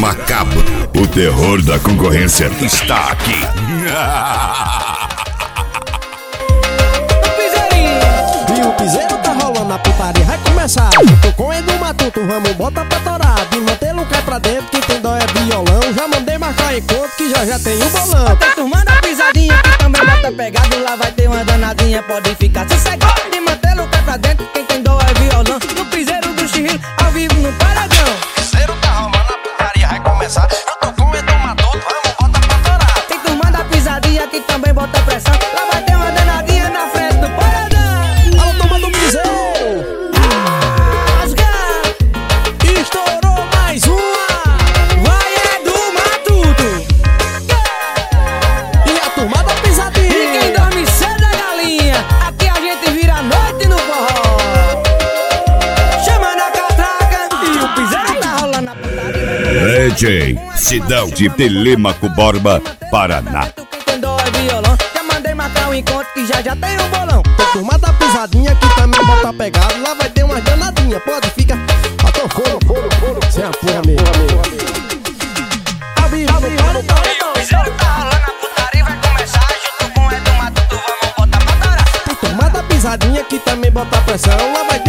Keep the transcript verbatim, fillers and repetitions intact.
macabro, o terror da concorrência está aqui. E o piseiro tá rolando, a putaria vai começar. Eu tô com Edu Matuto, vamos botar pra torar. De mantê-lo cai pra dentro, quem tem dó é violão. Já mandei marcar encontro que já já tem o bolão. Tá turmando a pisadinha que também bota pegado. Lá vai ter uma danadinha, pode ficar sossegado. De mantê-lo cai pra dentro, quem tem dó é violão. No piseiro do Chirril, ao vivo no paredão. O piseiro tá rolando, a putaria vai começar. Eu tô com Edu Matuto, vamos botar pra torar. Tem turmando a pisadinha que também bota pressão. Lá vai ter uma danadinha na frente do paredão. Alô, toma do piseiro. Rasga, Estourou mais uma. vai Edu Matuto. E a turma da E pisadinha. quem dorme cedo é galinha. Aqui a gente vira a noite no forró. Chamando a catraca. E o piseiro tá rolando a putaria. D J Sidão de Telêmaco Borba, Paraná. Quem tem dó é violão. Já mandei marcar um encontro que já já tem um bolão. Tem turma da pisadinha que também bota pegado. Lá vai ter umas danadinhas, pode ficar. Até foro, foro, foro. Sem a porra mesmo. Ao vivo, ao vivo, ao vivo. O piseiro tá rolando, a putaria vai começar. Junto com Edu Matuto, vamos botar pra torar. Tem turma da pisadinha que também bota pressão. Lá vai